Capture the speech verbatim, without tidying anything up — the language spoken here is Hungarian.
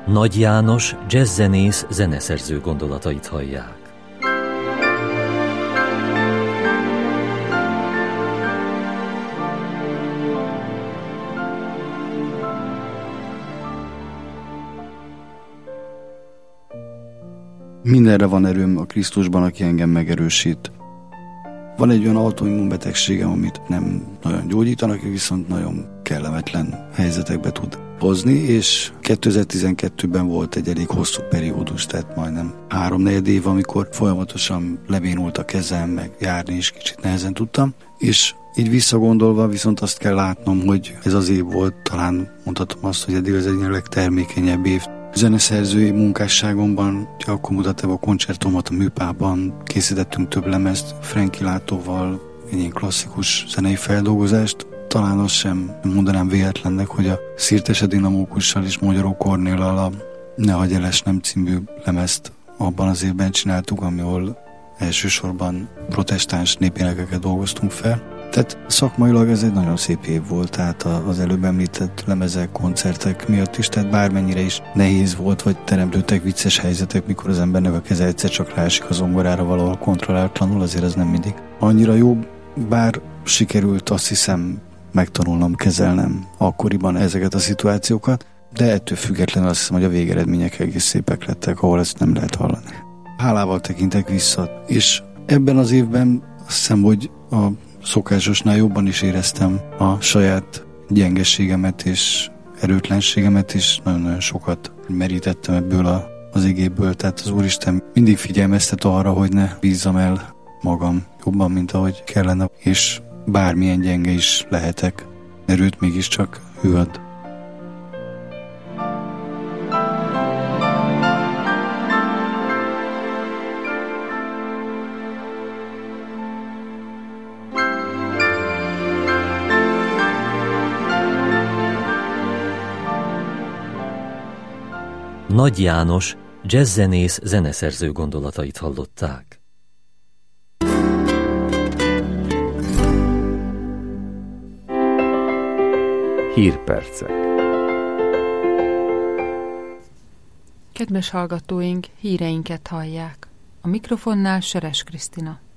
Nagy János jazzzenész zeneszerző gondolatait hallják. Mindenre van erőm a Krisztusban, aki engem megerősít. Van egy olyan autoimmunbetegségem, amit nem nagyon gyógyítanak, viszont nagyon kellemetlen helyzetekbe tud hozni, és kétezer-tizenkettőben volt egy elég hosszú periódus, tehát majdnem háromnegyed év, amikor folyamatosan lebénult a kezem, meg járni is kicsit nehezen tudtam, és így visszagondolva viszont azt kell látnom, hogy ez az év volt, talán mondhatom azt, hogy eddig az egyik legtermékenyebb év. Zeneszerzői munkásságomban, akkor mutattam a koncertomat a Műpában, készítettünk több lemezt Frankie Látóval, egy ilyen klasszikus zenei feldolgozást. Talán azt sem mondanám véletlennek, hogy a Szirtese Dinamókussal és Magyaró Kornéllal a Ne hagyj el esnem című lemezt abban az évben csináltuk, ahol elsősorban protestáns népénekeket dolgoztunk fel. Tehát szakmailag ez egy nagyon szép év volt, tehát az előbb említett lemezek, koncertek miatt is, tehát bármennyire is nehéz volt, vagy teremtődtek vicces helyzetek, mikor az embernek a keze egyszer csak ráesik a zongorára valahol kontrolláltlanul, azért ez nem mindig annyira jó, bár sikerült azt hiszem megtanulnom, kezelnem akkoriban ezeket a szituációkat, de ettől függetlenül azt hiszem, hogy a végeredmények egész szépek lettek, ahol ezt nem lehet hallani. Hálával tekintek vissza, és ebben az évben azt hiszem, hogy a szokásosnál jobban is éreztem a saját gyengeségemet és erőtlenségemet, és nagyon-nagyon sokat merítettem ebből a, az igéből, tehát az Úristen mindig figyelmeztet arra, hogy ne bízzam el magam jobban, mint ahogy kellene, és bármilyen gyenge is lehetek, erőt mégiscsak ő ad. Nagy János jazzzenész zeneszerző gondolatait hallották. Hírpercek. Kedves hallgatóink, híreinket hallják. A mikrofonnál Seres Krisztina.